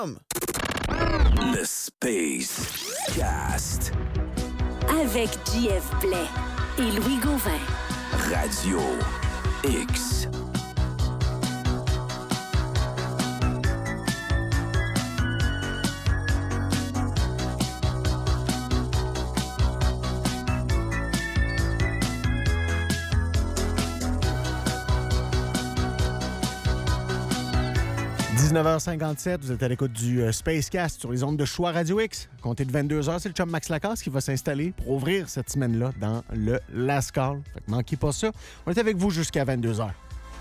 Le Space Cast. Avec JF Blais et Louis Gauvin. Radio X. « 19h57, vous êtes à l'écoute du Spacecast sur les ondes de choix Radio X. Comptez de 22h, c'est le chum Max Lacasse qui va s'installer pour ouvrir cette semaine-là dans le Last Call. Fait que manquez pas ça. On est avec vous jusqu'à 22h.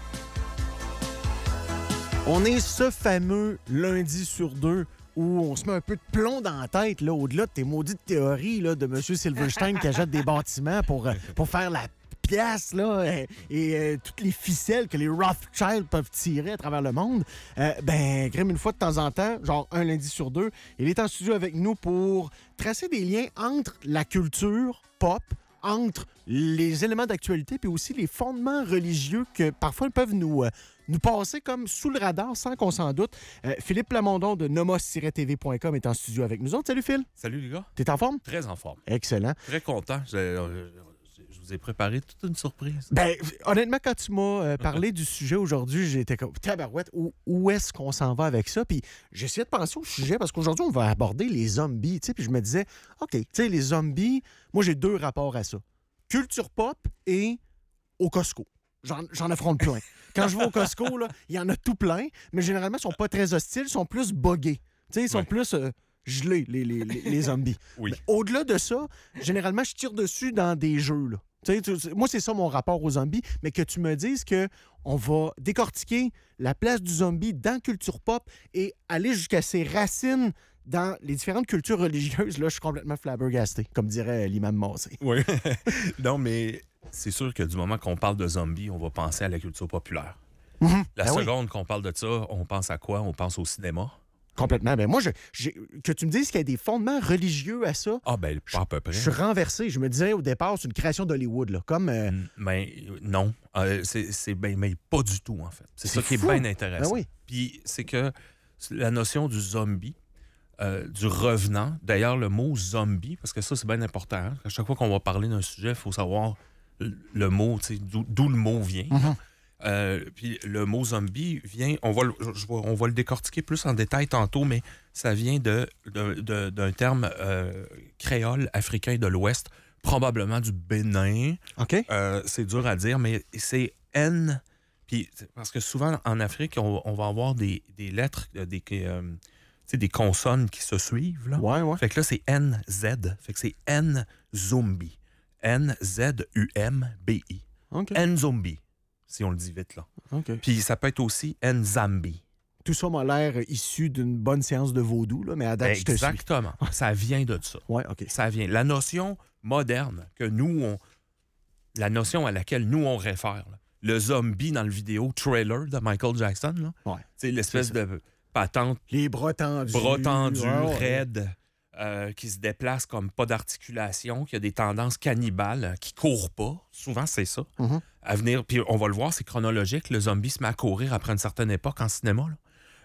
On est ce fameux lundi sur deux où on se met un peu de plomb dans la tête, là, au-delà de tes maudites théories là, de M. Silverstein qui achète des bâtiments pour faire la pièce, là, et toutes les ficelles que les Rothschild peuvent tirer à travers le monde, Grim, une fois de temps en temps, genre un lundi sur deux, il est en studio avec nous pour tracer des liens entre la culture pop, entre les éléments d'actualité, puis aussi les fondements religieux que parfois ils peuvent nous passer comme sous le radar sans qu'on s'en doute. Philippe Plamondon de nomos-tv.com est en studio avec nous autres. Salut Phil. Salut les gars. T'es en forme? Très en forme. Excellent. Très content. Je vous ai préparé toute une surprise. Ben, honnêtement, quand tu m'as parlé du sujet aujourd'hui, j'étais comme, tabarouette, où est-ce qu'on s'en va avec ça? Puis j'essayais de penser au sujet parce qu'aujourd'hui, on va aborder les zombies, tu sais, puis je me disais, OK, tu sais, les zombies, moi, j'ai deux rapports à ça. Culture pop et au Costco. J'en affronte plein. Quand je vais au Costco, là, il y en a tout plein, mais généralement, ils sont pas très hostiles, ils sont plus buggés. Tu sais, ils sont plus gelés, les zombies. Oui. Mais au-delà de ça, généralement, je tire dessus dans des jeux, là. Moi, c'est ça mon rapport aux zombies, mais que tu me dises qu'on va décortiquer la place du zombie dans culture pop et aller jusqu'à ses racines dans les différentes cultures religieuses, là, je suis complètement flabbergasté, comme dirait l'imam Massé. Oui. Non, mais c'est sûr que du moment qu'on parle de zombies, on va penser à la culture populaire. Mm-hmm. La seconde qu'on parle de ça, on pense à quoi? On pense au cinéma. Complètement. Ben moi, que tu me dises qu'il y a des fondements religieux à ça. Ah, ben, pas à peu près. Je suis renversé. Je me disais au départ, c'est une création d'Hollywood, là. Comme. Mais non. Mais pas du tout, en fait. C'est ça qui est bien intéressant. Ben oui. Puis c'est que la notion du zombie, du revenant, d'ailleurs, le mot zombie, parce que ça, c'est bien important. Hein? À chaque fois qu'on va parler d'un sujet, il faut savoir le mot, d'où le mot vient. Mm-hmm. Puis le mot zombie vient, on va le décortiquer plus en détail tantôt, mais ça vient d'un terme créole africain de l'Ouest, probablement du Bénin. OK. C'est dur à dire, mais c'est N. Puis parce que souvent en Afrique, on va avoir des lettres, des consonnes qui se suivent. Là. Ouais. Fait que là, c'est NZ. Fait que c'est N-zombie. N-Z-U-M-B-I. OK. N-zombie. Si on le dit vite, là. OK. Puis ça peut être aussi Nzambi. Tout ça m'a l'air issu d'une bonne séance de vaudou, là, mais à date, je te suis. Exactement. Ça vient de ça. Ouais, OK. Ça vient. La notion moderne que la notion à laquelle nous, on réfère, là, le zombie dans le vidéo trailer de Michael Jackson, là, ouais. C'est l'espèce de patente. Les bras tendus. Raides. Qui se déplace comme pas d'articulation, qui a des tendances cannibales, qui courent pas. Souvent, c'est ça. Mm-hmm. À venir, puis on va le voir, c'est chronologique. Le zombie se met à courir après une certaine époque en cinéma. Là.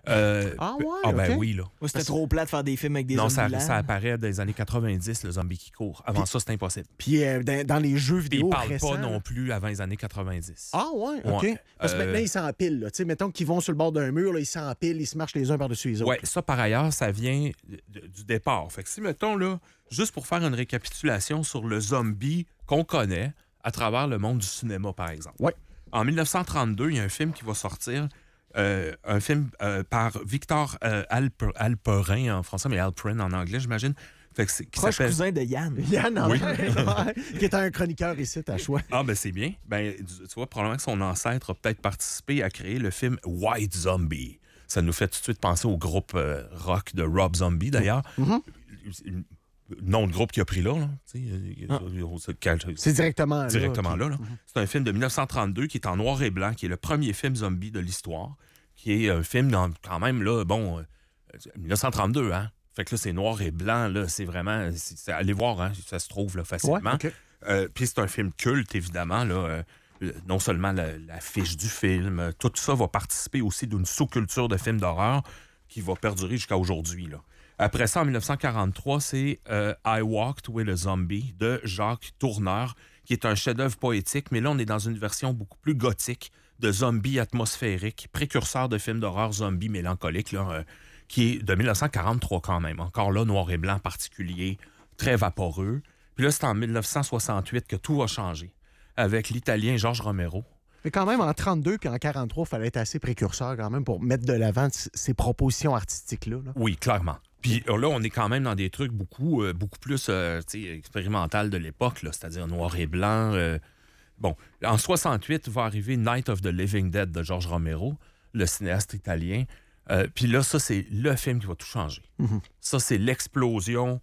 Ben OK. oui, là. Moi, c'était trop plat de faire des films avec des non, zombies. ça apparaît dans les années 90, le zombie qui court. Avant ça, c'est impossible. Puis dans les jeux Puis vidéo ils parlent récents, pas non plus avant les années 90. Ah ouais, OK. Ouais. Parce que maintenant, ils s'empilent. Là. Mettons qu'ils vont sur le bord d'un mur, là, ils s'empilent, ils se marchent les uns par-dessus les autres. Oui, ça, par ailleurs, ça vient du départ. Fait que si, mettons, là, juste pour faire une récapitulation sur le zombie qu'on connaît à travers le monde du cinéma, par exemple. Ouais. En 1932, il y a un film qui va sortir, un film par Victor Alperin en français, mais Alperin en anglais, j'imagine. Fait que qui proche s'appelle... cousin de Yann. Yann, Oui. qui est un chroniqueur ici, à choix. Ah, ben c'est bien. Ben, tu vois, probablement que son ancêtre a peut-être participé à créer le film White Zombie. Ça nous fait tout de suite penser au groupe rock de Rob Zombie, d'ailleurs. Mm-hmm. Nom de groupe qu'il a pris là. C'est directement là. Directement là. C'est un film de 1932 qui est en noir et blanc, qui est le premier film zombie de l'histoire, qui est un film quand même, là, 1932, hein? Fait que là, c'est noir et blanc, là, c'est vraiment... allez voir, hein, ça se trouve là, facilement. Ouais, okay. Puis c'est un film culte, évidemment, là. Non seulement l'affiche du film, tout ça va participer aussi d'une sous-culture de films d'horreur qui va perdurer jusqu'à aujourd'hui, là. Après ça, en 1943, c'est I Walked with a Zombie de Jacques Tourneur, qui est un chef-d'œuvre poétique, mais là, on est dans une version beaucoup plus gothique de zombie atmosphérique, précurseur de films d'horreur zombie mélancolique, là, qui est de 1943 quand même. Encore là, noir et blanc particulier, très vaporeux. Puis là, c'est en 1968 que tout a changé, avec l'Italien George Romero. Mais quand même, en 32 puis en 43, il fallait être assez précurseur quand même pour mettre de l'avant ces propositions artistiques-là. Là. Oui, clairement. Puis là, on est quand même dans des trucs beaucoup plus expérimental de l'époque, là, c'est-à-dire noir et blanc. Bon, en 68 va arriver Night of the Living Dead de George Romero, le cinéaste italien. Puis là, ça, c'est le film qui va tout changer. Mm-hmm. Ça, c'est l'explosion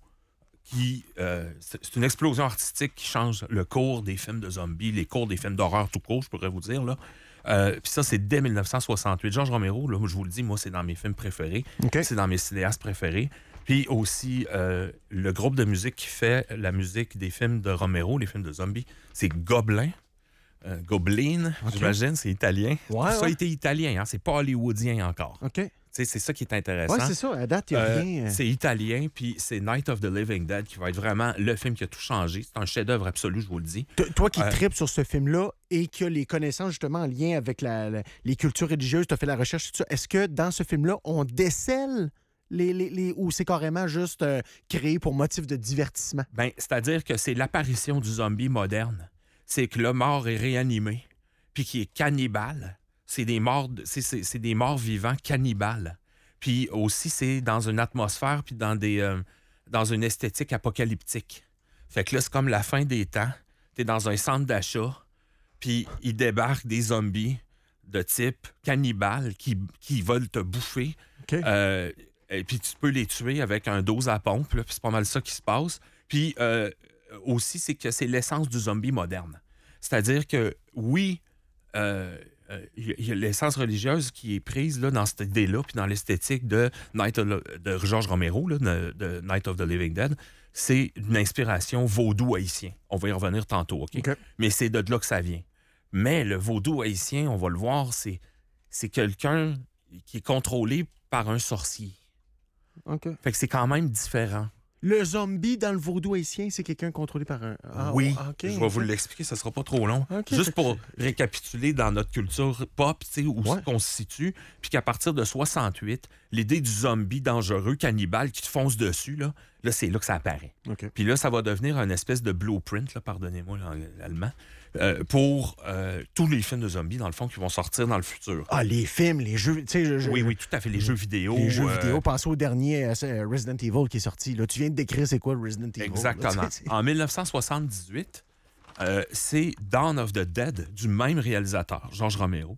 c'est une explosion artistique qui change le cours des films de zombies, les cours des films d'horreur tout court, je pourrais vous dire, là. Puis ça, c'est dès 1968. George Romero, là, je vous le dis, moi, c'est dans mes films préférés. Okay. C'est dans mes cinéastes préférés. Puis aussi, le groupe de musique qui fait la musique des films de Romero, les films de zombies, c'est Goblin. Goblin, j'imagine, c'est italien. Ouais, ça a été italien, hein, c'est pas hollywoodien encore. OK. C'est ça qui est intéressant. Oui, c'est ça. À date, il n'y a rien. C'est italien, puis c'est Night of the Living Dead qui va être vraiment le film qui a tout changé. C'est un chef-d'œuvre absolu, je vous le dis. Toi qui tripes sur ce film-là et qui a les connaissances justement en lien avec les cultures religieuses, tu as fait la recherche, tout ça. Est-ce que dans ce film-là, on décèle ou c'est carrément juste créé pour motif de divertissement? Ben, c'est-à-dire que c'est l'apparition du zombie moderne. C'est que le mort est réanimé, puis qui est cannibale. C'est des morts vivants cannibales. Puis aussi, c'est dans une atmosphère puis dans une esthétique apocalyptique. Fait que là, c'est comme la fin des temps. T'es dans un centre d'achat, puis il débarque des zombies de type cannibale qui veulent te bouffer. Okay. Et puis tu peux les tuer avec un dose à pompe. Là, puis c'est pas mal ça qui se passe. Puis aussi, c'est que c'est l'essence du zombie moderne. C'est-à-dire que, oui... il y a l'essence religieuse qui est prise là, dans cette idée-là, puis dans l'esthétique de George Romero, là, de Night of the Living Dead. C'est une inspiration vaudou haïtien. On va y revenir tantôt, OK? Okay. Mais c'est de là que ça vient. Mais le vaudou haïtien, on va le voir, c'est quelqu'un qui est contrôlé par un sorcier. Okay. Fait que c'est quand même différent. Le zombie dans le vaudou haïtien, c'est quelqu'un contrôlé par un... oui, okay, je vais vous l'expliquer, ça sera pas trop long. Okay, juste pour récapituler dans notre culture pop, où on se situe, puis qu'à partir de 68, l'idée du zombie dangereux, cannibale, qui te fonce dessus, là c'est là que ça apparaît. Okay. Puis là, ça va devenir une espèce de blueprint, là, pardonnez-moi l'allemand, pour tous les films de zombies, dans le fond, qui vont sortir dans le futur. Ah, les films, les jeux... Oui, tout à fait, les jeux vidéo. Les jeux vidéo, pensez au dernier Resident Evil qui est sorti. Là, tu viens de décrire c'est quoi Resident Evil. Exactement. En 1978, c'est Dawn of the Dead du même réalisateur, George Romero.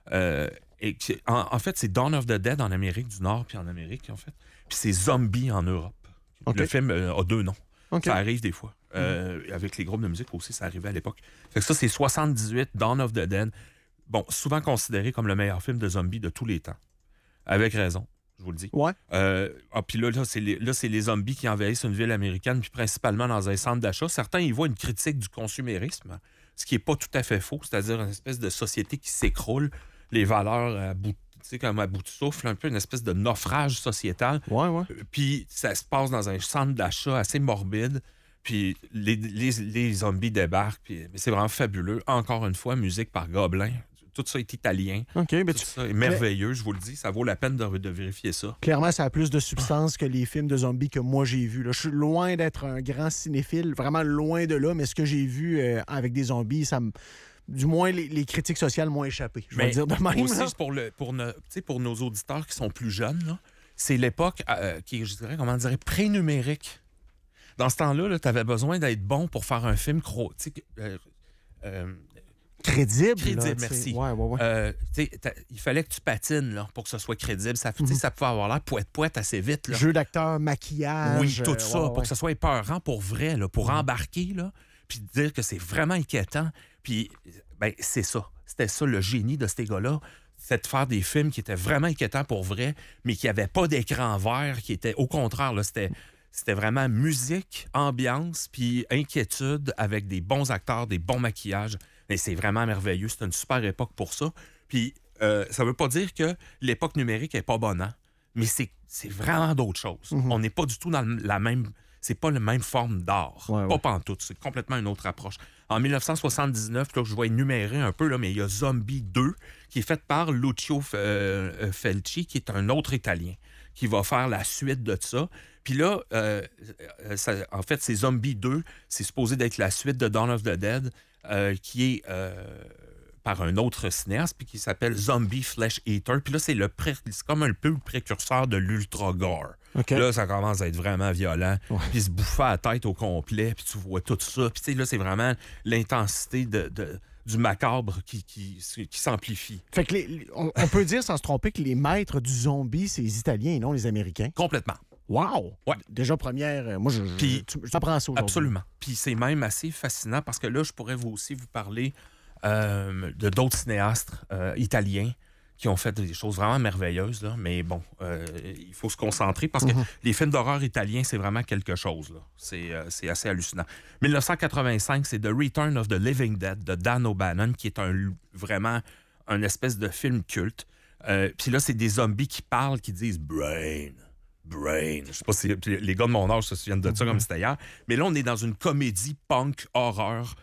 En fait, c'est Dawn of the Dead en Amérique du Nord puis en Amérique, en fait. Puis c'est Zombie en Europe. Okay. Le film a deux noms. Okay. Ça arrive des fois. Avec les groupes de musique aussi, ça arrivait à l'époque. Fait que ça, c'est 78, Dawn of the Dead. Bon, souvent considéré comme le meilleur film de zombies de tous les temps. Avec raison, je vous le dis. Ouais. Puis là, c'est les zombies qui envahissent une ville américaine, puis principalement dans un centre d'achat. Certains y voient une critique du consumérisme, ce qui n'est pas tout à fait faux, c'est-à-dire une espèce de société qui s'écroule, les valeurs à bout de souffle, un peu une espèce de naufrage sociétal. Ouais. Puis ça se passe dans un centre d'achat assez morbide, puis les zombies débarquent, puis c'est vraiment fabuleux. Encore une fois, musique par Goblin. Tout ça est italien. Okay, tout ça est merveilleux, je vous le dis. Ça vaut la peine de vérifier ça. Clairement, ça a plus de substance que les films de zombies que moi j'ai vus. Je suis loin d'être un grand cinéphile, vraiment loin de là, mais ce que j'ai vu avec des zombies, ça me... Du moins, les critiques sociales m'ont échappé. Je vais le dire de même. Aussi, pour nos auditeurs qui sont plus jeunes, là, c'est l'époque qui est, je dirais, pré-numérique. Dans ce temps-là, tu avais besoin d'être bon pour faire un film crédible. Crédible, merci. Ouais. Il fallait que tu patines là, pour que ce soit crédible. Ça pouvait avoir l'air poète assez vite. Là. Jeu d'acteur, maquillage. Oui, tout ça, pour que ce soit épeurant pour vrai, là, pour embarquer, là, puis dire que c'est vraiment inquiétant. Puis, ben, c'est ça. C'était ça le génie de ces gars-là. C'était de faire des films qui étaient vraiment inquiétants pour vrai, mais qui n'avaient pas d'écran vert, qui étaient au contraire, là, c'était vraiment musique, ambiance, puis inquiétude avec des bons acteurs, des bons maquillages. Et c'est vraiment merveilleux. C'est une super époque pour ça. Puis, ça veut pas dire que l'époque numérique est pas bonne, hein? mais c'est vraiment d'autres choses. On n'est pas du tout dans la même... C'est pas la même forme d'art. Pas pantoute. C'est complètement une autre approche. En 1979, là, je vais énumérer un peu, là, mais il y a Zombie 2, qui est fait par Lucio Fulci, qui est un autre Italien, qui va faire la suite de ça. Puis là, en fait, c'est Zombie 2, c'est supposé d'être la suite de Dawn of the Dead, qui est par un autre cinéaste, puis qui s'appelle Zombie Flesh Eater. Puis là, c'est comme un peu le précurseur de l'ultra-gore. Okay. Là, ça commence à être vraiment violent. Puis se bouffer la tête au complet, puis tu vois tout ça. Puis tu sais, là, c'est vraiment l'intensité du macabre qui s'amplifie. Fait que on peut dire, sans se tromper, que les maîtres du zombie, c'est les Italiens et non les Américains. Complètement. Wow! Ouais. Déjà, première... Moi, je t'apprends ça aujourd'hui. Absolument. Puis c'est même assez fascinant parce que là, je pourrais aussi vous parler de d'autres cinéastes italiens qui ont fait des choses vraiment merveilleuses, là. Mais bon, il faut se concentrer parce que les films d'horreur italiens, c'est vraiment quelque chose, là. C'est assez hallucinant. 1985, c'est The Return of the Living Dead de Dan O'Bannon, qui est vraiment un espèce de film culte. Puis là, c'est des zombies qui parlent, qui disent « Brain ». Brain. Je sais pas si les gars de mon âge se souviennent de ça comme c'était hier. Mais là, on est dans une comédie punk horreur.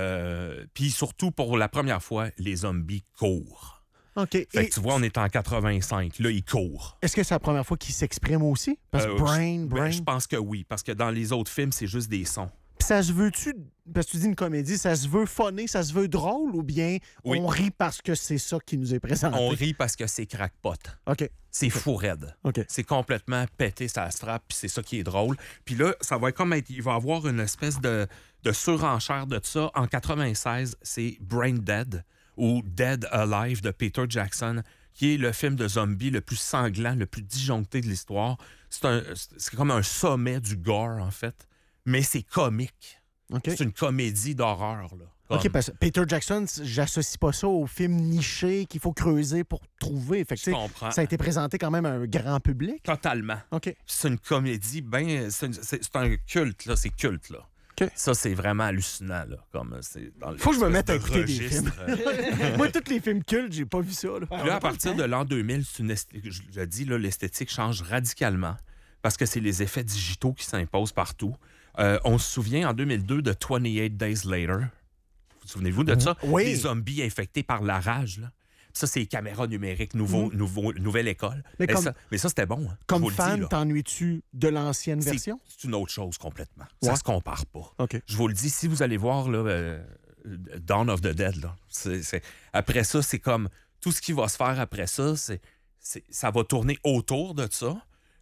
Puis surtout, pour la première fois, les zombies courent. OK. Fait que tu vois, on est en 85. Là, ils courent. Est-ce que c'est la première fois qu'ils s'expriment aussi? Parce que Brain... Je pense que oui. Parce que dans les autres films, c'est juste des sons. Puis ça se veut-tu... Parce que tu dis une comédie, ça se veut funny, ça se veut drôle ou bien on rit parce que c'est ça qui nous est présenté? On rit parce que c'est crackpot. OK. C'est fou raide. OK. C'est complètement pété, ça se frappe, puis c'est ça qui est drôle. Puis là, ça va comme être... Il va y avoir une espèce de surenchère de ça. En 96, c'est Brain Dead ou Dead Alive de Peter Jackson, qui est le film de zombie le plus sanglant, le plus disjoncté de l'histoire. C'est comme un sommet du gore, en fait. Mais c'est comique. Okay. C'est une comédie d'horreur, là. OK, parce que Peter Jackson, j'associe pas ça au film niché qu'il faut creuser pour trouver. Fait que, Je comprends. Ça a été présenté quand même à un grand public. Totalement. OK. C'est une comédie, c'est un culte, là. C'est culte, là. Okay. Ça, c'est vraiment hallucinant, là. Faut que je me mette à écouter des films. Moi, tous les films cultes, j'ai pas vu ça. Là, là à partir de l'an 2000, je dis, là, l'esthétique change radicalement parce que c'est les effets digitaux qui s'imposent partout. On se souvient en 2002 de 28 Days Later. Vous souvenez-vous de ça? Oui. Les zombies infectés par la rage, là. Ça, c'est caméra numérique, nouvelle école. Mais ça, c'était bon. Hein. Comme fan, t'ennuies-tu de l'ancienne version? C'est une autre chose complètement. Ouais. Ça se compare pas. Okay. Je vous le dis, si vous allez voir là, Dawn of the Dead, là, après ça, c'est comme... Tout ce qui va se faire après ça, ça va tourner autour de ça,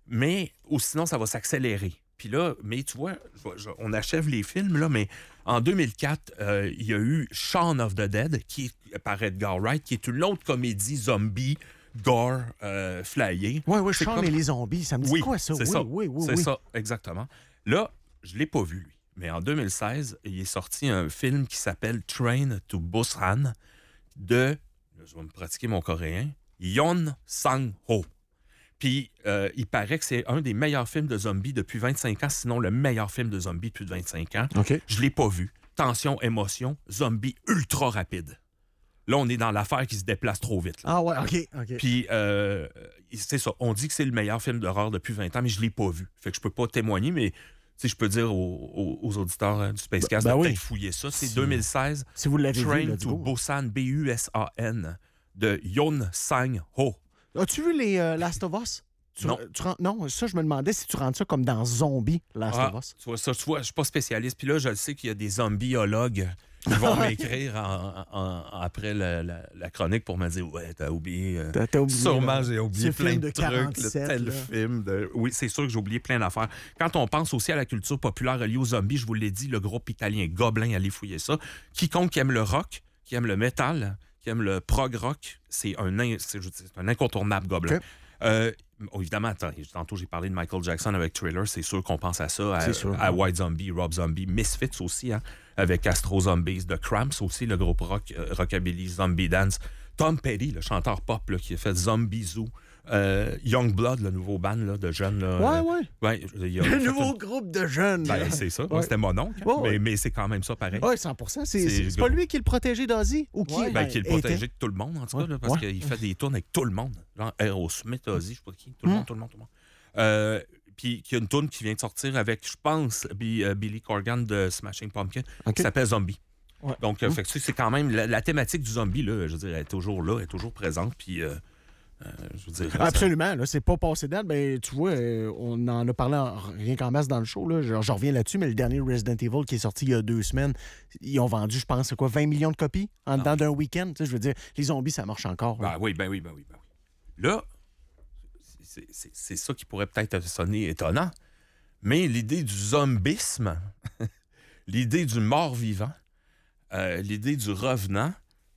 ou sinon, ça va s'accélérer. Puis là, mais tu vois, on achève les films, là, mais en 2004, il y a eu Shaun of the Dead, qui est par Edgar Wright, qui est une autre comédie zombie, gore, flyée. Oui, Shaun et les zombies, ça me dit quoi ça? C'est ça, c'est ça, exactement. Là, je ne l'ai pas vu, lui. Mais en 2016, il est sorti un film qui s'appelle Train to Busan de, je vais me pratiquer mon coréen, Yeon Sang-ho. Puis, il paraît que c'est un des meilleurs films de zombies depuis 25 ans, sinon le meilleur film de zombies depuis 25 ans. Okay. Je ne l'ai pas vu. Tension, émotion, zombie ultra rapide. Là, on est dans l'affaire qui se déplace trop vite. Là. Ah ouais, OK. Puis, c'est ça. On dit que c'est le meilleur film d'horreur depuis 20 ans, mais je ne l'ai pas vu. Fait que je peux pas témoigner, mais je peux dire aux auditeurs du Spacecast de peut-être fouiller ça. C'est 2016. Si vous l'avez Train vu, to Busan, Busan, de Yeon Sang-ho. As-tu vu les Last of Us? Non. Non, ça, je me demandais si tu rentres ça comme dans Zombie, Last of Us. Tu vois, ça, je suis pas spécialiste. Puis là, je sais qu'il y a des zombiologues qui vont m'écrire après la chronique pour me dire « Ouais, t'as oublié... T'as oublié sûrement, j'ai oublié plein de trucs. 47, tel film. Oui, c'est sûr que j'ai oublié plein d'affaires. Quand on pense aussi à la culture populaire reliée aux zombies, je vous l'ai dit, le groupe italien Goblin, allez fouiller ça. Quiconque qui aime le rock, qui aime le métal, qui aime le prog rock, c'est un incontournable Goblin. Okay. Évidemment, tantôt j'ai parlé de Michael Jackson avec Thriller, c'est sûr qu'on pense à ça, à White Zombie, Rob Zombie, Misfits aussi, hein, avec Astro Zombies, The Cramps aussi, le groupe rock, Rockabilly, Zombie Dance, Tom Petty, le chanteur pop là, qui a fait Zombie Zoo, Youngblood, le nouveau band là, de jeunes. Là, Ouais. Le nouveau groupe de jeunes. Ben, c'est ça. Ouais. C'était mon oncle. Mais c'est quand même ça pareil. Oui, 100%. C'est pas lui qui est le protégé d'Ozzy? Ou qui qui est le protégé de tout le monde, en tout cas, là, parce qu'il fait des tournes avec tout le monde. Genre Aerosmith, Ozzy, je sais pas qui. Tout le monde. Puis il y a une tourne qui vient de sortir avec, je pense, Billy Corgan de Smashing Pumpkins, qui s'appelle Zombie. Ouais. Donc, fait que c'est quand même la thématique du zombie, là, je veux dire, elle est toujours là, elle est toujours présente. Puis, je veux dire. Absolument. Là, c'est pas passé date. Ben, tu vois, on en a parlé rien qu'en masse dans le show. Là. Je reviens là-dessus, mais le dernier Resident Evil qui est sorti il y a 2 semaines, ils ont vendu, je pense, 20 millions de copies en dedans d'un week-end. Tu sais, je veux dire, les zombies, ça marche encore. Ben oui. Là, c'est ça qui pourrait peut-être sonner étonnant, mais l'idée du zombisme, l'idée du mort-vivant, l'idée du revenant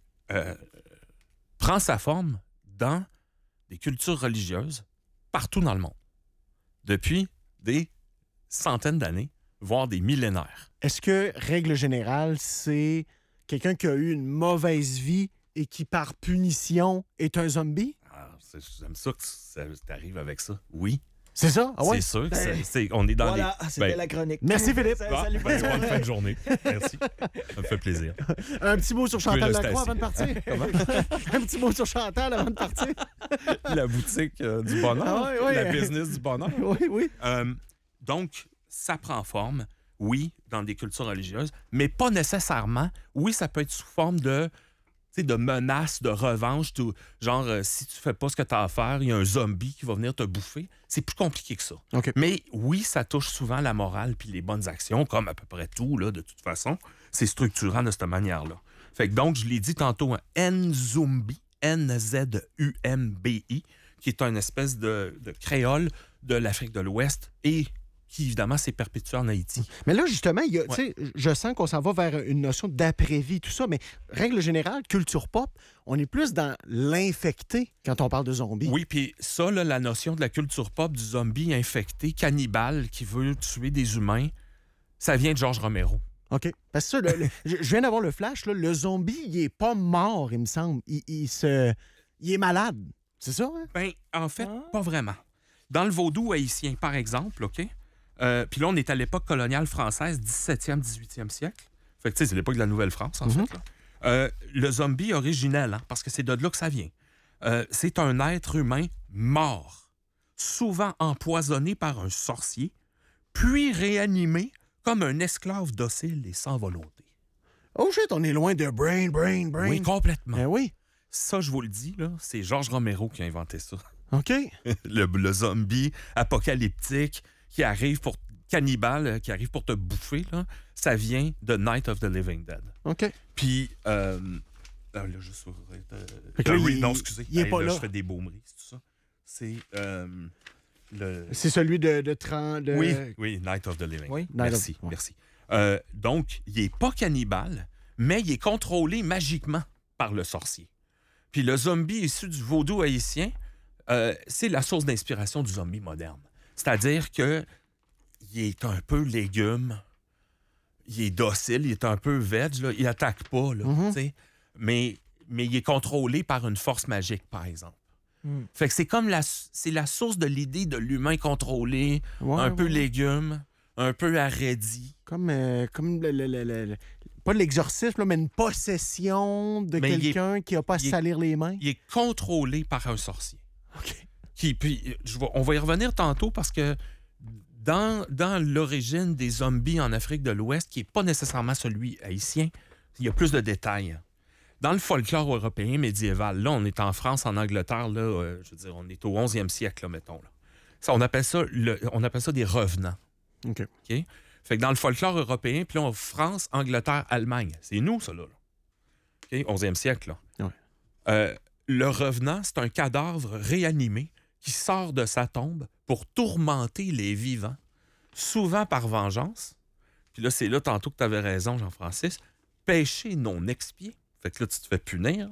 prend sa forme dans des cultures religieuses partout dans le monde, depuis des centaines d'années, voire des millénaires. Est-ce que, règle générale, c'est quelqu'un qui a eu une mauvaise vie et qui, par punition, est un zombie? J'aime ça que tu arrives avec ça. Oui. C'est ça? Ah ouais? C'est sûr que on est dans voilà, c'était la chronique. Merci, Philippe. Salut. Bonne fin de journée. Merci. Ça me fait plaisir. Un petit mot sur Chantal Lacroix avant de partir. Un petit mot sur Chantal avant de partir. La boutique du bonheur. La business du bonheur. Oui. Donc, ça prend forme, oui, dans des cultures religieuses, mais pas nécessairement. Oui, ça peut être sous forme de menaces, de revanche. Genre, si tu fais pas ce que tu as à faire, il y a un zombie qui va venir te bouffer. C'est plus compliqué que ça. Okay. Mais oui, ça touche souvent la morale puis les bonnes actions, comme à peu près tout, là, de toute façon. C'est structurant de cette manière-là. Fait que donc, je l'ai dit tantôt, Nzumbi, Nzumbi, qui est une espèce de créole de l'Afrique de l'Ouest et qui, évidemment, s'est perpétué en Haïti. Mais là, justement, je sens qu'on s'en va vers une notion d'après-vie, tout ça, mais règle générale, culture pop, on est plus dans l'infecté quand on parle de zombies. Oui, puis ça, là, la notion de la culture pop du zombie infecté, cannibale, qui veut tuer des humains, ça vient de George Romero. OK. Parce que ça, je viens d'avoir le flash, là, le zombie, il est pas mort, il me semble. Il est malade. C'est ça, hein? Ben, en fait, pas vraiment. Dans le vaudou haïtien, par exemple, OK? Puis là, on est à l'époque coloniale française, 17e, 18e siècle. Fait que, tu sais, c'est l'époque de la Nouvelle-France, en fait. Là. Le zombie originel, hein, parce que c'est de là que ça vient. C'est un être humain mort, souvent empoisonné par un sorcier, puis réanimé comme un esclave docile et sans volonté. Oh shit, on est loin de brain. Oui, complètement. Ben oui. Ça, je vous le dis, là, c'est George Romero qui a inventé ça. OK. le zombie apocalyptique qui arrive pour cannibale, qui arrive pour te bouffer, là, ça vient de Night of the Living Dead. OK. Puis, là, juste non, excusez. Il est pas là. Je fais des baumeries, c'est tout ça. C'est C'est celui de 30... Oui, Night of the Living. Oui, merci. Donc, il n'est pas cannibale, mais il est contrôlé magiquement par le sorcier. Puis le zombie issu du vaudou haïtien, c'est la source d'inspiration du zombie moderne. C'est-à-dire que il est un peu légume, il est docile, il est un peu veg, là, il attaque pas, là, mais il est contrôlé par une force magique, par exemple. Fait que c'est comme la source de l'idée de l'humain contrôlé, un peu légume, un peu arrêdi. Comme pas l'exorcisme, là, mais une possession de quelqu'un qui n'a pas à se salir les mains. Il est contrôlé par un sorcier. OK. On va y revenir tantôt parce que dans l'origine des zombies en Afrique de l'Ouest, qui n'est pas nécessairement celui haïtien, il y a plus de détails. Dans le folklore européen médiéval, là, on est en France, en Angleterre, là, je veux dire, on est au 11e siècle, là, mettons. Là. Ça, on appelle ça des revenants. OK. Fait que dans le folklore européen, puis là, France, Angleterre, Allemagne, c'est nous, ça, là. OK? 11e siècle, là. Ouais. Le revenant, c'est un cadavre réanimé qui sort de sa tombe pour tourmenter les vivants, souvent par vengeance. Puis là, c'est là, tantôt que tu avais raison, Jean-Francis, péché non expié. Fait que là, tu te fais punir.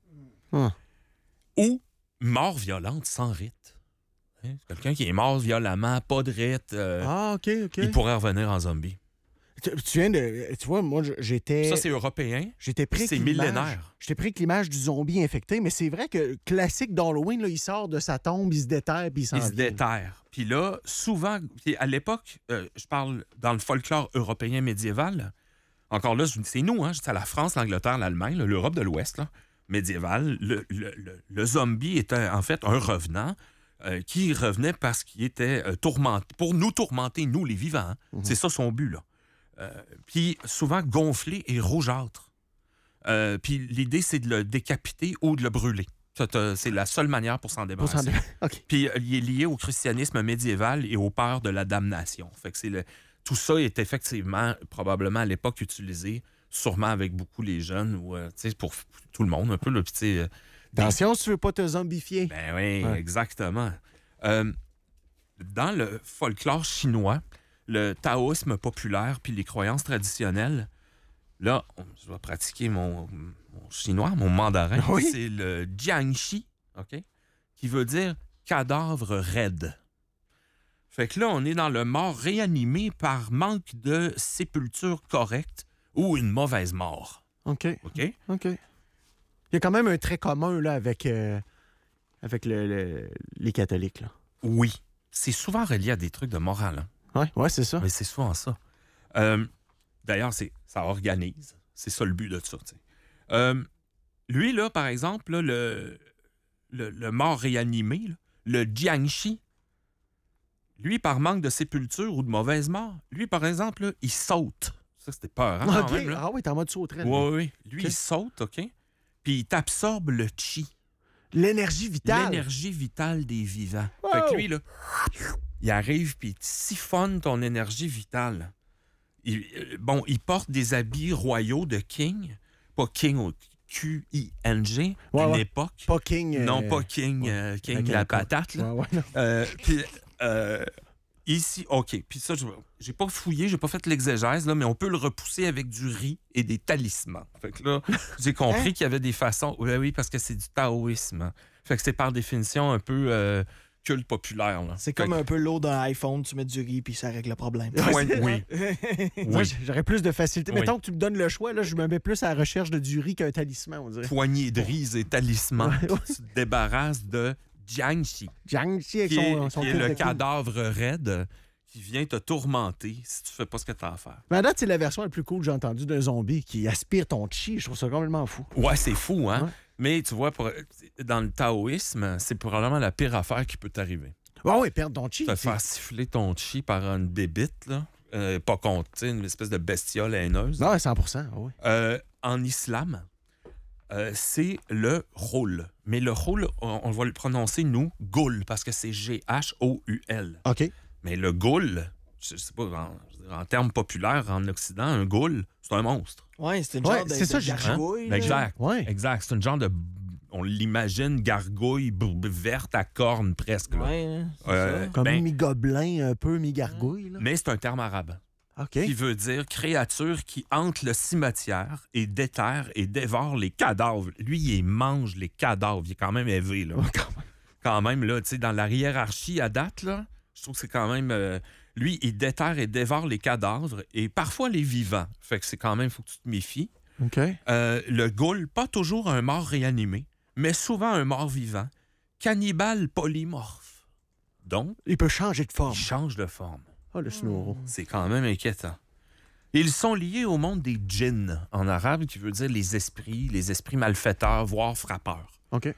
Ou mort violente sans rite. Quelqu'un qui est mort violemment, pas de rite. OK. Il pourrait revenir en zombie. Tu viens de... Tu vois, moi, j'étais... Ça, c'est européen. J'étais pris C'est avec l'image- millénaire. J'étais pris avec l'image du zombie infecté, mais c'est vrai que classique d'Halloween, là, il sort de sa tombe, il se déterre, puis il s'en Il se vient. déterre. Puis là, souvent, puis à l'époque, je parle dans le folklore européen médiéval, encore là, c'est nous, hein, c'est à la France, l'Angleterre, l'Allemagne, là, l'Europe de l'Ouest, là, médiéval. Le zombie était en fait un revenant qui revenait parce qu'il était tourmenté, pour nous tourmenter, nous, les vivants. Hein. C'est ça son but, là. Puis souvent gonflé et rougeâtre. Puis l'idée, c'est de le décapiter ou de le brûler. C'est la seule manière pour s'en débarrasser. OK. Puis il est lié au christianisme médiéval et aux peurs de la damnation. Fait que tout ça est effectivement, probablement à l'époque utilisé, sûrement avec beaucoup les jeunes ou pour tout le monde un peu. Là, puis, Attention, si tu veux pas te zombifier. ben oui, Ouais. exactement. Dans le folklore chinois, le taoïsme populaire puis les croyances traditionnelles, là, je vais pratiquer mon chinois, mon mandarin. Oui. C'est le jiangxi, OK? Qui veut dire cadavre raide. Fait que là, on est dans le mort réanimé par manque de sépulture correcte ou une mauvaise mort. OK. OK? OK. Il y a quand même un trait commun là, avec les catholiques. Là. Oui. C'est souvent relié à des trucs de morale. Hein? Ouais, c'est ça. Mais c'est souvent ça. D'ailleurs, ça organise. C'est ça le but de ça. Lui, là, par exemple, là, le mort réanimé, là, le jiangxi, lui, par manque de sépulture ou de mauvaise mort, lui, par exemple, là, il saute. Ça, c'était peur, hein, OK. quand même, là. Ah oui, t'es en mode sauterelle. Oui, oui. Lui, OK. il saute, OK? Puis il t'absorbe le chi. L'énergie vitale. L'énergie vitale des vivants. Wow! Fait que lui, là, il arrive puis il te siphonne ton énergie vitale. Il porte des habits royaux de king. Pas king au Q-I-N-G, Ouais, d'une ouais. époque. Pas King. Non, pas king, king Avec la un coup. patate, là. Ouais, non. Puis, ici, OK. Puis ça, j'ai pas fouillé, j'ai pas fait l'exégèse, là, mais on peut le repousser avec du riz et des talismans. Fait que là, j'ai compris Hein? qu'il y avait des façons. Oui, parce que c'est du taoïsme. Fait que c'est par définition un peu culte populaire. Là. C'est comme un peu l'eau d'un iPhone, tu mets du riz puis ça règle le problème. Oui. Moi, Oui. j'aurais plus de facilité. Oui. Mettons que tu me donnes le choix, là, je me mets plus à la recherche de du riz qu'un talisman, on dirait. Poignée de riz et talismans. Ouais, ouais. Tu te débarrasses de Jiangxi, Jiangxi avec qui est, son qui est tour le de cou. cadavre raide qui vient te tourmenter si tu fais pas ce que tu as à faire. Mais à date, c'est la version la plus cool que j'ai entendue d'un zombie qui aspire ton chi. Je trouve ça complètement fou. Ouais, c'est fou, hein? Ouais. Mais tu vois, dans le taoïsme, c'est probablement la pire affaire qui peut t'arriver. Ah oui, perdre ton chi. Te c'est- faire siffler ton chi par une bébite, là. Pas contre, tu sais, une espèce de bestiole haineuse. Non, 100%. Ah oui. En islam, c'est le roul. Mais le roul, on va le prononcer, nous, goul, parce que c'est G-H-O-U-L. OK. Mais le goul, je sais pas, en termes populaires, en Occident, un goul, c'est un monstre. Ouais, c'est une Ouais, genre de, c'est ça, de j'ai- gargouille. là. Exact. Ouais. Exact. C'est une genre de... On l'imagine gargouille verte à cornes presque. Là. Ouais, hein, c'est ça. Comme Ben, mi-gobelin, un peu mi-gargouille. là. mais c'est un terme arabe OK. qui veut dire créature qui hante le cimetière et déterre et dévore les cadavres. Lui, il mange les cadavres. Il est quand même élevé. Là. Quand même, là, tu sais, dans la hiérarchie à date, là, je trouve que c'est quand même... lui, il déterre et dévore les cadavres et parfois les vivants. Fait que c'est quand même... Il faut que tu te méfies. OK. Le ghoul, pas toujours un mort réanimé, mais souvent un mort vivant. Cannibale polymorphe. Donc, Il peut changer de forme. il change de forme. Ah, le snoro. C'est quand même inquiétant. Ils sont liés au monde des djinns, en arabe, qui veut dire les esprits malfaiteurs, voire frappeurs. OK.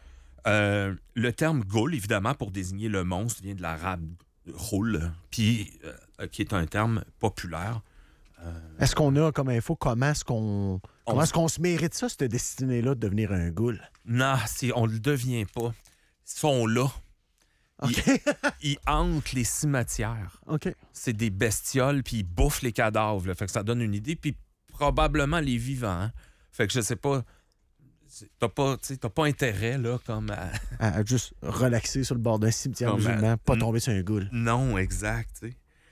Le terme ghoul, évidemment, pour désigner le monstre, vient de l'arabe roul, puis qui est un terme populaire. Est-ce qu'on a comme info comment est-ce qu'on se mérite ça, cette destinée-là, de devenir un ghoul? Non, on le devient pas. Ils sont là. OK. Ils hantent les cimetières. OK. C'est des bestioles, puis ils bouffent les cadavres. Là. Fait que ça donne une idée, puis probablement les vivants. Hein. Fait que je sais pas... T'as pas intérêt, là, comme à... À juste relaxer sur le bord d'un cimetière Comme, musulman, pas tomber sur un ghoul. Non, exact, tu sais.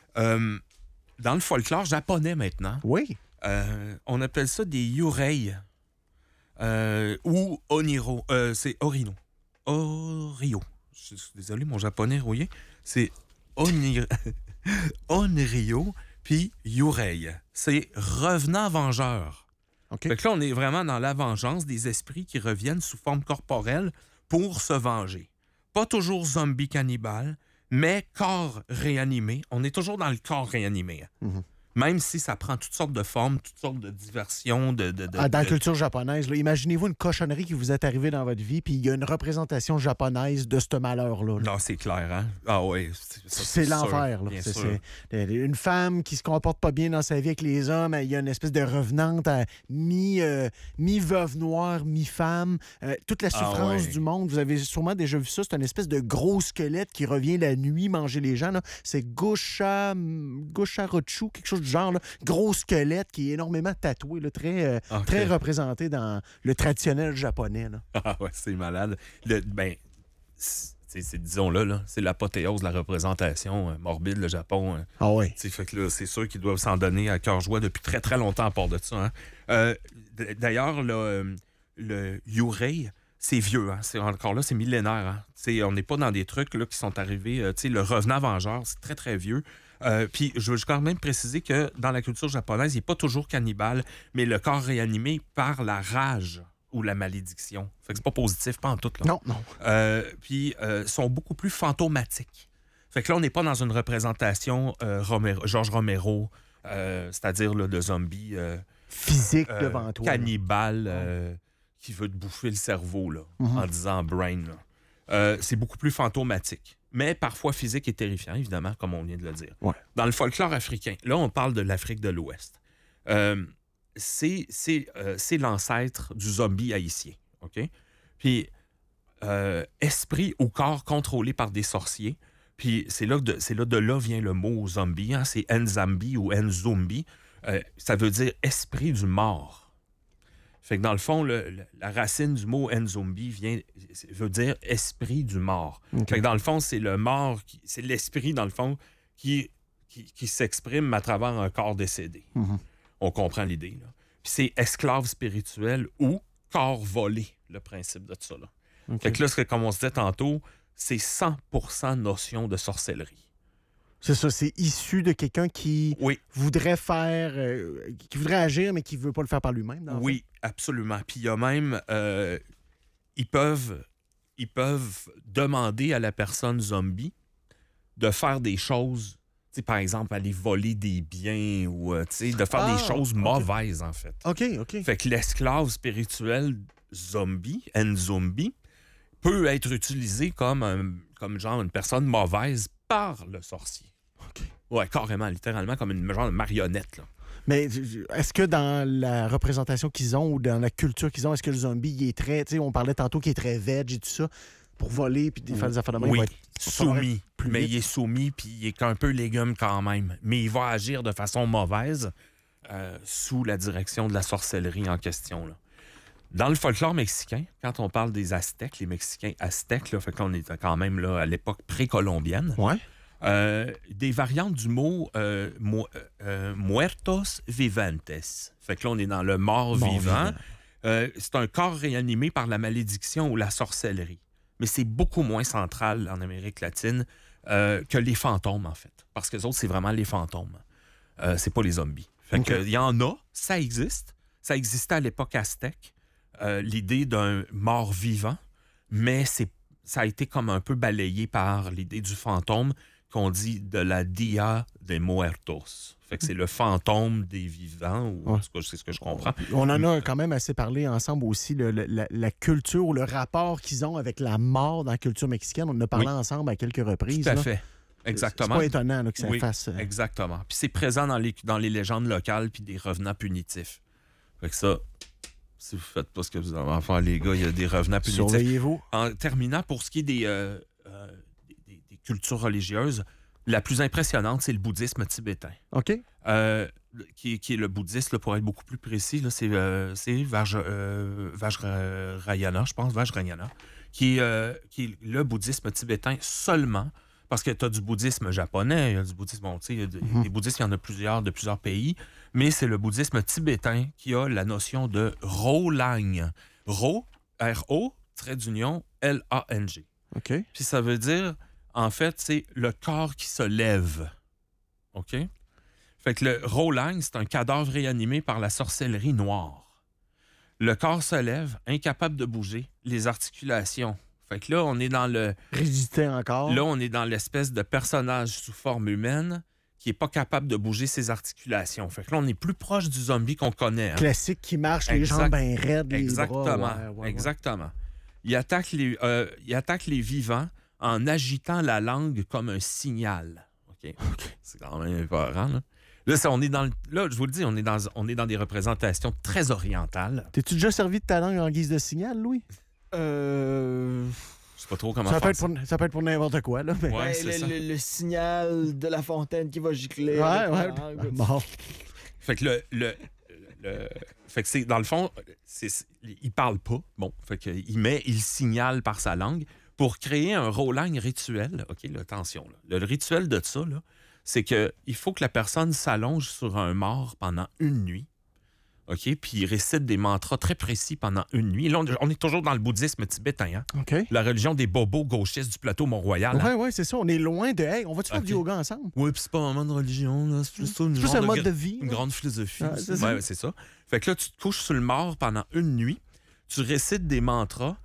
Dans le folklore japonais, maintenant, Oui. on appelle ça des yurei. Ou oniro. C'est orino. Orio. Je suis désolé, mon japonais rouillé. C'est onrio. Puis Yurei, c'est revenant vengeur. OK. Fait que là, on est vraiment dans la vengeance des esprits qui reviennent sous forme corporelle pour se venger. Pas toujours zombie cannibale, mais corps réanimé. On est toujours dans le corps réanimé. Mhm. Même si ça prend toutes sortes de formes, toutes sortes de diversions, Dans la culture japonaise, là, imaginez-vous une cochonnerie qui vous est arrivée dans votre vie, puis il y a une représentation japonaise de ce malheur-là. Là. Non, c'est clair, hein? Ah oui. C'est l'enfer. Là. Bien C'est, sûr. c'est une femme qui se comporte pas bien dans sa vie avec les hommes. Il y a une espèce de revenante à mi-veuve noire, mi-femme. Toute la souffrance ouais. du monde. Vous avez sûrement déjà vu ça. C'est une espèce de gros squelette qui revient la nuit manger les gens. Là. C'est Gosharochu, quelque chose du genre. Là. Gros squelette qui est énormément tatoué, là, très représenté dans le traditionnel japonais. Là. Ah ouais, c'est malade. Disons-le, là, c'est l'apothéose de la représentation morbide, le Japon. Ah oui. Fait que là, c'est sûr qu'ils doivent s'en donner à cœur joie depuis très, très longtemps à part de ça. Hein. D'ailleurs, le Yurei, c'est vieux. Hein. Encore là, c'est millénaire. Hein. On n'est pas dans des trucs là, qui sont arrivés. Le revenant vengeur, c'est très, très vieux. Puis je veux quand même préciser que dans la culture japonaise, il n'est pas toujours cannibale, mais le corps réanimé par la rage ou la malédiction. Fait que c'est pas positif, pas en tout. Là. Non. Puis sont beaucoup plus fantomatiques. Fait que là, on n'est pas dans une représentation George Romero, c'est-à-dire là, de zombies Physique devant toi. cannibale qui veut te bouffer le cerveau là, en disant brain. Là. C'est beaucoup plus fantomatique. Mais parfois physique et terrifiant, évidemment, comme on vient de le dire. Ouais. Dans le folklore africain, là, on parle de l'Afrique de l'Ouest. C'est l'ancêtre du zombie haïtien. OK? Puis, esprit ou corps contrôlé par des sorciers. Puis, c'est là de là vient le mot zombie. Hein? C'est Nzambi ou Nzumbi. Ça veut dire esprit du mort. Fait que dans le fond, la racine du mot Nzumbi veut dire esprit du mort. Okay. Fait que dans le fond, c'est le mort, c'est l'esprit, dans le fond, qui s'exprime à travers un corps décédé. Mm-hmm. On comprend l'idée. Là. Puis c'est esclave spirituel ou corps volé, le principe de ça. Là. Okay. Fait que là, comme on se disait tantôt, c'est 100% notion de sorcellerie. C'est ça, c'est issu de quelqu'un qui voudrait faire, qui voudrait agir, mais qui ne veut pas le faire par lui-même. Oui, absolument. Puis il y a même, ils peuvent demander à la personne zombie de faire des choses, par exemple, aller voler des biens ou de faire des choses mauvaises, en fait. OK. Fait que l'esclave spirituel zombie, Nzumbi, peut être utilisé comme genre une personne mauvaise par le sorcier. OK. Ouais, carrément, littéralement, comme une genre de marionnette, là. Mais est-ce que dans la représentation qu'ils ont ou dans la culture qu'ils ont, est-ce que le zombie, il est très... On parlait tantôt qu'il est très veg et tout ça, pour voler puis faire des affaires de même? Oui, il va être soumis. Mais vite. il est soumis puis il est un peu légume quand même. Mais il va agir de façon mauvaise sous la direction de la sorcellerie en question, là. Dans le folklore mexicain, quand on parle des Aztèques, les Mexicains Aztèques, là, fait qu'on est quand même là, à l'époque précolombienne, Ouais. des variantes du mot muertos vivantes. Fait que là, on est dans le mort vivant. C'est un corps réanimé par la malédiction ou la sorcellerie. Mais c'est beaucoup moins central en Amérique latine que les fantômes, en fait. Parce que les autres, c'est vraiment les fantômes. C'est pas les zombies. Fait que, il y en a, ça existe. Ça existait à l'époque aztèque. L'idée d'un mort vivant, mais ça a été comme un peu balayé par l'idée du fantôme qu'on dit de la Dia de Muertos. Fait que c'est le fantôme des vivants, ou en tout cas, c'est ce que je comprends. On en a quand même assez parlé ensemble aussi, la culture, le rapport qu'ils ont avec la mort dans la culture mexicaine. On en a parlé ensemble à quelques reprises. Tout à là. fait. Exactement. C'est pas étonnant là, que ça fasse... Exactement. Puis c'est présent dans les légendes locales puis des revenants punitifs. Fait que ça, si vous faites pas ce que vous avez à faire, les gars, il y a des revenants punitifs. Surveillez-vous. En terminant, pour ce qui est des cultures religieuses, la plus impressionnante, c'est le bouddhisme tibétain. OK. Qui est le bouddhisme, là, pour être beaucoup plus précis, là, c'est Vajrayana, je pense, Vajrayana, qui est le bouddhisme tibétain seulement, parce que tu as du bouddhisme japonais, il y a du bouddhisme, bon, tu sais, des bouddhismes, il y en a plusieurs, de plusieurs pays, mais c'est le bouddhisme tibétain qui a la notion de Ro-Lang. Ro, R-O, trait d'union, L-A-N-G. OK. Puis ça veut dire, en fait, c'est le corps qui se lève. OK? Fait que le Rolang, c'est un cadavre réanimé par la sorcellerie noire. Le corps se lève, incapable de bouger, les articulations. Fait que là, on est dans le... Rigidité encore. Là, on est dans l'espèce de personnage sous forme humaine qui est pas capable de bouger ses articulations. Fait que là, on est plus proche du zombie qu'on connaît. Hein. Classique qui marche, les Exact. jambes bien raides, les Exactement. bras. Ouais. Exactement. Il attaque les vivants en agitant la langue comme un signal. OK. C'est quand même épeurant, là. Là, là, je vous le dis, on est dans des représentations très orientales. T'es-tu déjà servi de ta langue en guise de signal, Louis? Je sais pas trop comment Ça peut, faire ça peut être pour n'importe quoi, là. Mais... Ouais, c'est ça. le signal de la fontaine qui va gicler. Ouais. Bon. Fait que fait que c'est, dans le fond, il parle pas. Bon, fait que il signale par sa langue pour créer un Rolang rituel. OK, là, attention. Là. Le rituel de ça, là, c'est qu'il faut que la personne s'allonge sur un mort pendant une nuit. OK, puis il récite des mantras très précis pendant une nuit. Là, on est toujours dans le bouddhisme tibétain, hein? OK. La religion des bobos gauchistes du plateau Mont-Royal. Hein? Ouais, c'est ça. On est loin de. Hey, on va-tu faire OK. du yoga ensemble? Oui, puis c'est pas vraiment de religion, là. C'est juste une, Juste genre un mode de vie. une grande philosophie. Ah, c'est ça. Ouais, c'est ça. Fait que là, tu te couches sur le mort pendant une nuit. Tu récites des mantras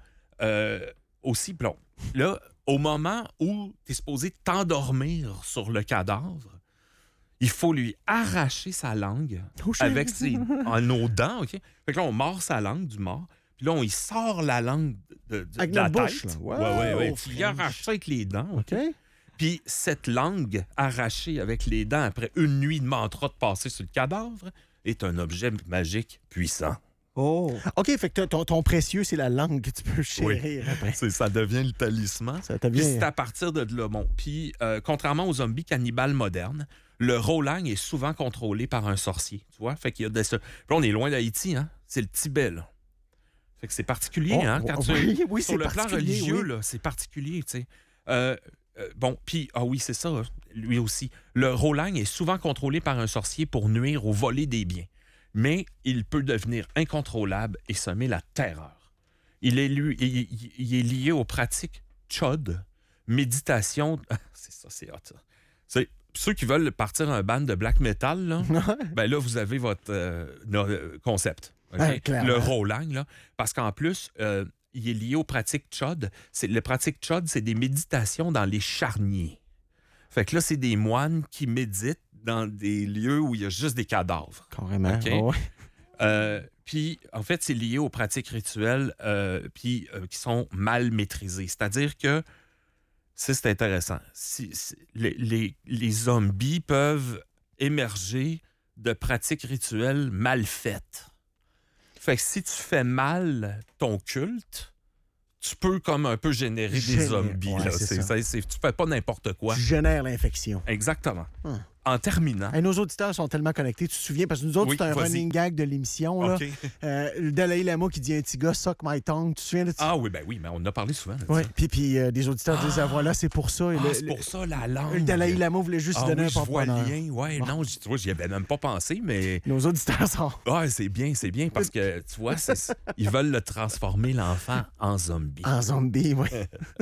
aussi plomb. Là, au moment où tu es supposé t'endormir sur le cadavre, il faut lui arracher sa langue avec nos dents, OK? Fait que là, on mord sa langue du mort. Puis là, on y sort la langue de Avec la notre tête. bouche, là. Ouais. Wow, Puis il arrache ça avec les dents. OK. Puis cette langue arrachée avec les dents après une nuit de mantra de passer sur le cadavre est un objet magique puissant. Oh! OK, fait que ton précieux, c'est la langue que tu peux chérir après. Ça devient le talisman. Ça Puis devient... c'est à partir de là. Bon. Puis, contrairement aux zombies cannibales modernes, le Rolang est souvent contrôlé par un sorcier. Tu vois? Fait qu'il y a des... Puis là, on est loin d'Haïti, hein? C'est le Tibet, là. Fait que c'est particulier, Oh, hein? Quand oui, sur c'est le plan particulier, religieux, oui. là, c'est particulier, tu sais. Bon, puis, oui, c'est ça, lui aussi. Le Rolang est souvent contrôlé par un sorcier pour nuire au voler des biens. Mais il peut devenir incontrôlable et semer la terreur. Il est lié aux pratiques chod, méditation... c'est ça, c'est hot, ça. C'est ceux qui veulent partir un band de black metal, là, ben là, vous avez votre concept. Okay? Le Rolang, là. Parce qu'en plus, il est lié aux pratiques chod. Les pratiques chod, c'est des méditations dans les charniers. Fait que là, c'est des moines qui méditent dans des lieux où il y a juste des cadavres. Carrément. OK? Ouais. Puis, en fait, c'est lié aux pratiques rituelles qui sont mal maîtrisées. C'est-à-dire que, c'est intéressant, les zombies peuvent émerger de pratiques rituelles mal faites. Fait que si tu fais mal ton culte, tu peux comme un peu générer des zombies. Ouais, là. Tu fais pas n'importe quoi. Tu génères l'infection. Exactement. En terminant... Hey, nos auditeurs sont tellement connectés, tu te souviens, parce que nous autres, Oui, c'est un vas-y. running gag de l'émission. Là. OK. Le Dalai Lama qui dit un petit gars, suck my tongue. Tu te souviens de ça? Ah oui, ben oui, mais on en a parlé souvent. Là, Oui, puis des auditeurs disent, voilà, c'est pour ça. Et c'est pour ça, la langue. Le Dalai Lama voulait juste lui donner un je vois porte-bonheur. le lien. Ouais, non, tu vois, j'y avais même pas pensé, mais... Nos auditeurs sont... Ouais, c'est bien, parce que, tu vois, ils veulent le transformer, l'enfant, en zombie. En zombie, oui.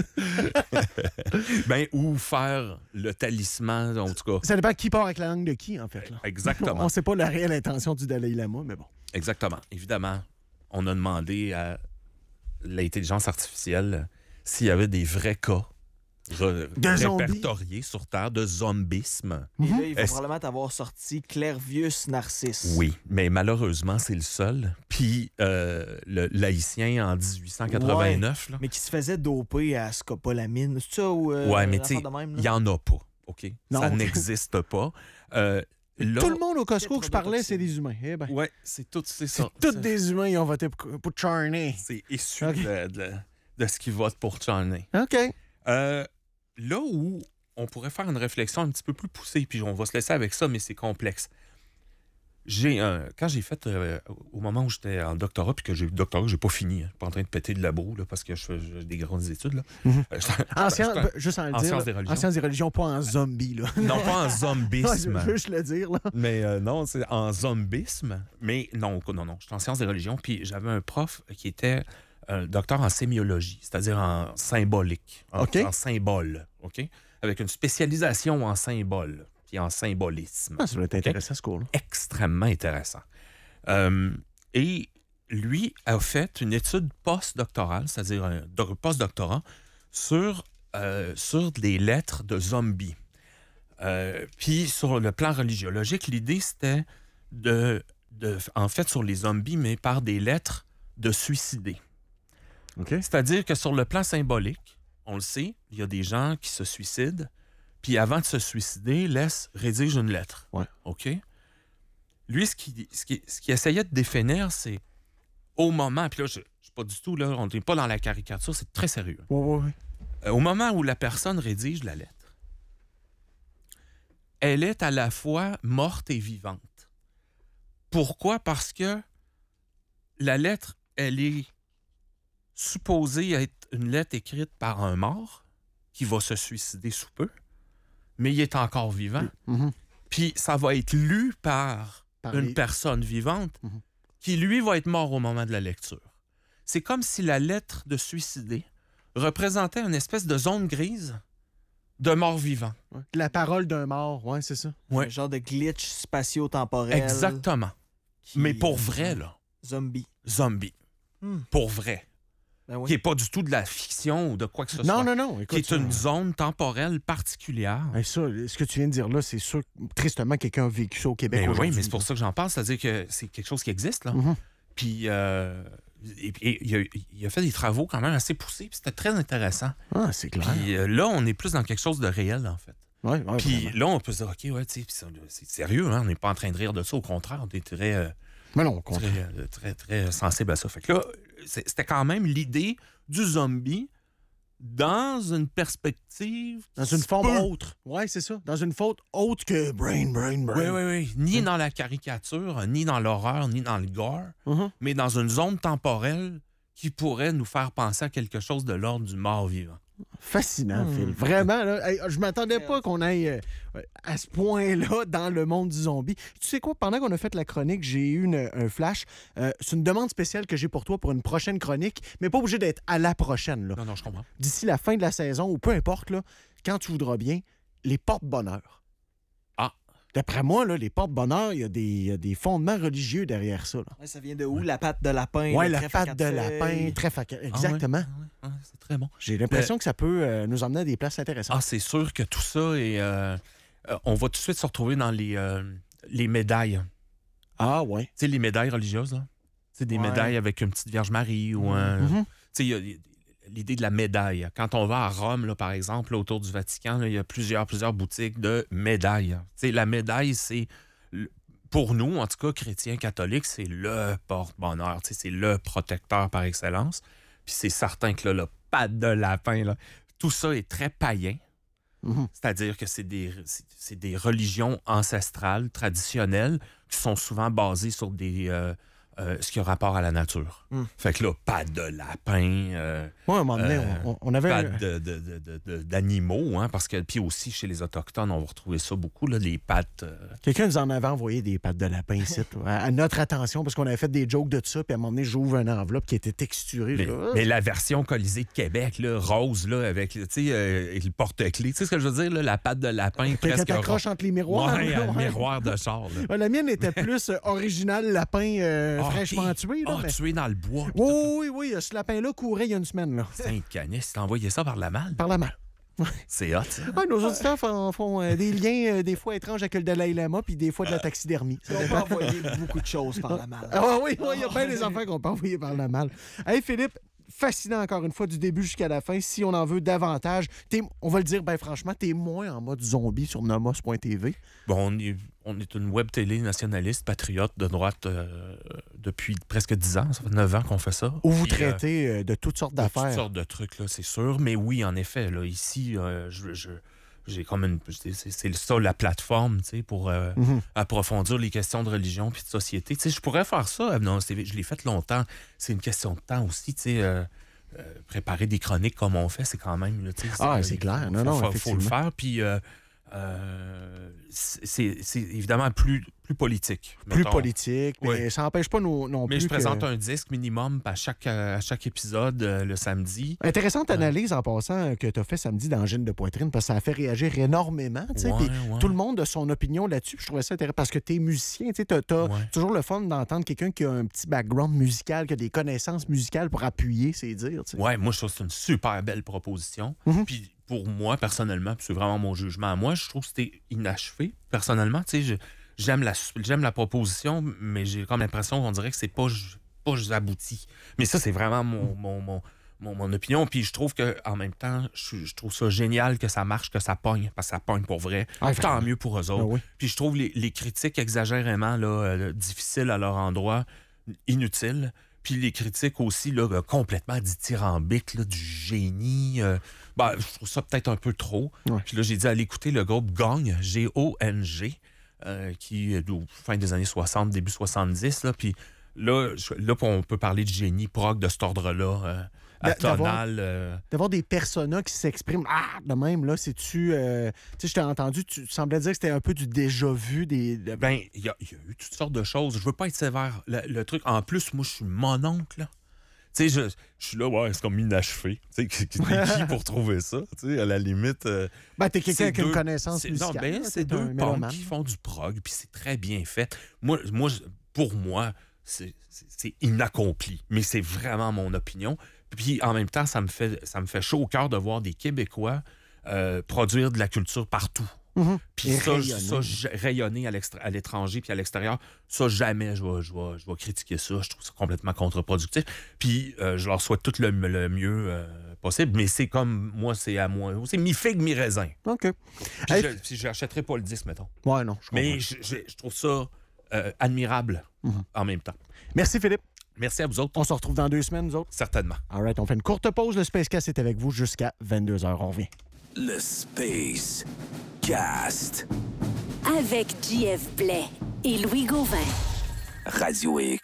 Ben, ou faire le talisman, en tout cas. Ça dépend qui part avec la langue de qui, en fait. Là. Exactement. On ne sait pas la réelle intention du Dalai Lama, mais bon. Exactement. Évidemment, on a demandé à l'intelligence artificielle s'il y avait des vrais cas répertoriés sur Terre de zombisme. Et là, il faut probablement t'avoir sorti Clervius Narcisse. Oui, mais malheureusement, c'est le seul. Puis l'haïtien en 1889. Là, Mais qui se faisait doper à scopolamine. C'est ça ou ouais, mais une tu sais, affaire de même, là? il n'y en a pas. OK? Non. Ça n'existe pas. Là, Tout le monde au Costco que je parlais, toxine. c'est des humains. Eh ben, ouais, c'est c'est ça. tous des humains qui ont voté pour Charney. C'est issu OK. de ce qu'ils votent pour Charney. OK. Là où on pourrait faire une réflexion un petit peu plus poussée, puis on va se laisser avec ça, mais c'est complexe. Quand j'ai fait, au moment où j'étais en doctorat, puis que j'ai eu le doctorat, j'ai pas fini. Hein. Je suis pas en train de péter de labo, là, parce que je fais des grandes études. Là. Juste en le en dire. sciences des religions. En sciences des religions, pas en zombie. Là. Non, pas en Ouais, zombisme. je veux juste le dire. Là. Mais non, c'est en zombisme. Mais non, j'étais en sciences des religions, puis j'avais un prof qui était docteur en sémiologie, c'est-à-dire en symbolique, OK. en symbole, OK? Avec une spécialisation en symbole. puis en symbolisme. Ah, ça doit être intéressant, ce cours-là. Extrêmement intéressant. Et lui a fait une étude postdoctorale, c'est-à-dire un postdoctorat, sur des lettres de zombies. Puis sur le plan religiologique, l'idée, c'était en fait, sur les zombies, mais par des lettres de suicidés. OK. C'est-à-dire que sur le plan symbolique, on le sait, il y a des gens qui se suicident, puis avant de se suicider, rédige une lettre. Ouais. OK? Lui, ce qu'il essayait de définir, c'est au moment, puis là, je ne suis pas du tout, là, on n'est pas dans la caricature, c'est très sérieux. Oui. Au moment où la personne rédige la lettre, elle est à la fois morte et vivante. Pourquoi? Parce que la lettre, elle est supposée être une lettre écrite par un mort qui va se suicider sous peu, mais il est encore vivant. Mm-hmm. Puis ça va être lu par une personne vivante qui, lui, va être mort au moment de la lecture. C'est comme si la lettre de suicidé représentait une espèce de zone grise de mort-vivant. Ouais. La parole d'un mort, oui, c'est ça. Ouais. Un genre de glitch spatio-temporel. Exactement. Mais pour vrai, là. Zombie. Pour vrai. Ben oui. Qui n'est pas du tout de la fiction ou de quoi que ce soit. Non. Écoute, Qui est une zone temporelle particulière. Ça, ce que tu viens de dire là, c'est sûr que tristement, quelqu'un a vécu ça au Québec Ben aujourd'hui. oui, mais c'est pour ça que j'en parle. C'est-à-dire que c'est quelque chose qui existe, là. Mm-hmm. Puis il a fait des travaux quand même assez poussés. Puis c'était très intéressant. Ah, c'est clair. Puis là, on est plus dans quelque chose de réel, en fait. Ouais, Puis vraiment. là, on peut se dire, OK, ouais, tu sais, c'est sérieux, hein? On n'est pas en train de rire de ça. Au contraire, on est très... Mais non, au contraire. très sensible à ça. Fait que là, c'était quand même l'idée du zombie dans une perspective... Dans une forme autre. Oui, c'est ça. Dans une faute autre que brain. Oui. Ni dans la caricature, ni dans l'horreur, ni dans le gore, Mm-hmm. mais dans une zone temporelle qui pourrait nous faire penser à quelque chose de l'ordre du mort-vivant. Fascinant, Phil. Vraiment, là, hey, je m'attendais pas qu'on aille à ce point-là dans le monde du zombie. Tu sais quoi? Pendant qu'on a fait la chronique, j'ai eu un flash. C'est une demande spéciale que j'ai pour toi pour une prochaine chronique, mais pas obligé d'être à la prochaine. Là. Non, je comprends. D'ici la fin de la saison, ou peu importe, là, quand tu voudras bien, les porte-bonheur. Ah. D'après moi, là, les porte-bonheur, il y a des fondements religieux derrière ça. Là. Ouais, ça vient de où? La patte de lapin. Oui, le la trèfle à patte de quatre lapin, feuilles. trèfle à quatre- Exactement. Ah ouais, c'est très bon. J'ai l'impression que ça peut nous emmener à des places intéressantes. Ah, c'est sûr que tout ça est... on va tout de suite se retrouver dans les médailles. Ah, ouais. Tu sais, les médailles religieuses, là. Tu sais, des Ouais. médailles avec une petite Vierge Marie ou un... Mhm. Tu sais, il y a l'idée de la médaille. Quand on va à Rome, là, par exemple, là, autour du Vatican, là, il y a plusieurs boutiques de médailles. Tu sais, la médaille, c'est... Pour nous, en tout cas, chrétiens catholiques, c'est le porte-bonheur. Tu sais, c'est le protecteur par excellence. Puis c'est certain que là, le patte de lapin, là, tout ça est très païen. Mhm. C'est-à-dire que c'est des religions ancestrales, traditionnelles, qui sont souvent basées sur ce qui a rapport à la nature. Fait que là, patte de lapin, Ouais, à un moment donné, on avait... pattes d'animaux, hein, parce que puis aussi chez les Autochtones, on va retrouver ça beaucoup, là, les pattes. Quelqu'un nous en avait envoyé des pattes de lapin ici, à notre attention, parce qu'on avait fait des jokes de ça, puis à un moment donné, j'ouvre une enveloppe qui était texturée. Mais la version Colisée de Québec, là, rose, là, avec le porte-clés, tu sais ce que je veux dire, là, la patte de lapin que presque t'accroches entre les miroirs. Ouais, là, un ouais. miroir de char. Là. Ouais, la mienne était plus original lapin fraîchement tué. Là, mais... tué dans le bois. Oui, ce lapin-là courait il y a une semaine. Là. Sainte-Canis, t'as envoyé ça par la malle? Par la main. C'est hot, ça. Ouais, nos auditeurs font des liens des fois étranges avec le Dalai Lama, puis des fois de la taxidermie. Ça On peut dépend. envoyer beaucoup de choses par la malle. Ah oui, il y a bien des enfants qu'on peut envoyer par la malle. Hey Philippe, fascinant encore une fois du début jusqu'à la fin. Si on en veut davantage, on va le dire bien franchement, t'es moins en mode zombie sur nomos.tv. Bon, on est une web télé nationaliste, patriote, de droite depuis presque 10 ans. Ça fait 9 ans qu'on fait ça. Où vous Puis, traitez de toutes sortes de toutes d'affaires. sortes de trucs, là, c'est sûr. Mais oui, en effet, là, ici, j'ai comme une... C'est ça, la plateforme, tu sais, pour approfondir les questions de religion puis de société. Tu sais, je pourrais faire ça. Non, je l'ai fait longtemps. C'est une question de temps aussi, tu sais. Préparer des chroniques comme on fait, c'est quand même... Là, c'est clair. Faut le effectivement. faire. Puis c'est évidemment plus plus politique. Plus mettons. politique, mais Oui. ça n'empêche pas non plus Mais je présente que... un disque minimum à chaque épisode le samedi. Intéressante analyse en passant que tu as fait samedi dans Gêne de poitrine, parce que ça a fait réagir énormément. tu sais, Ouais, puis ouais. Tout le monde a son opinion là-dessus. puis Je trouvais ça intéressant parce que tu es musicien. Tu as Ouais. toujours le fun d'entendre quelqu'un qui a un petit background musical, qui a des connaissances musicales pour appuyer ses dires. tu sais. Ouais, moi, je trouve que c'est une super belle proposition. Mhm. Puis pour moi, personnellement, puis c'est vraiment mon jugement à moi, je trouve que c'était inachevé, personnellement. Tu sais, j'aime la proposition, mais j'ai comme l'impression qu'on dirait que c'est pas abouti. Mais ça, c'est vraiment mon opinion. Puis je trouve qu'en même temps, je trouve ça génial que ça marche, que ça pogne, parce que ça pogne pour vrai. Ah, Tant vraiment. mieux pour eux autres. Ah oui. Puis je trouve les critiques exagérément là, difficiles à leur endroit, inutiles. Puis les critiques aussi là, complètement dithyrambiques, là, du génie. Je trouve ça peut-être un peu trop. Ouais. Puis là, j'ai dit aller écouter le groupe Gong, G-O-N-G, qui est fin des années 60, début 70. Là, puis là, on peut parler de génie prog de cet ordre-là, atonal. D'avoir des personas qui s'expriment de même, là, c'est-tu... tu sais, je t'ai entendu, tu semblais dire que c'était un peu du déjà-vu Ben, il y a eu toutes sortes de choses. Je veux pas être sévère. Le truc, en plus, moi, je suis mon oncle, là. Tu sais, je suis là, ouais, c'est comme inachevé. Tu sais, t'es qui pour trouver ça? Tu sais, à la limite... Ben, t'es quelqu'un c'est avec une deux- connaissance c'est- musicale. Non, ben, là, c'est t'es un deux punks mélomane. qui font du prog, puis c'est très bien fait. Pour moi, c'est inaccompli, mais c'est vraiment mon opinion. Puis en même temps, ça me fait chaud au cœur de voir des Québécois produire de la culture partout. Mhm. Puis Et ça, rayonner. rayonner à l'étranger puis à l'extérieur, ça, jamais je vais critiquer ça. Je trouve ça complètement contre-productif. Puis je leur souhaite tout le mieux possible, mais c'est comme moi, c'est à moi. C'est mi-figue, mi-raisin. OK. Puis Hey, je n'achèterai pas le disque, mettons. Ouais, non, je comprends. Mais je trouve ça admirable en même temps. Merci, Philippe. Merci à vous autres, On se retrouve dans 2 semaines, nous autres. certainement. All right, on fait une courte pause. Le Space Cast est avec vous jusqu'à 22h. On revient. Le Space Cast. Avec JF Blais et Louis Gauvin. Radio X.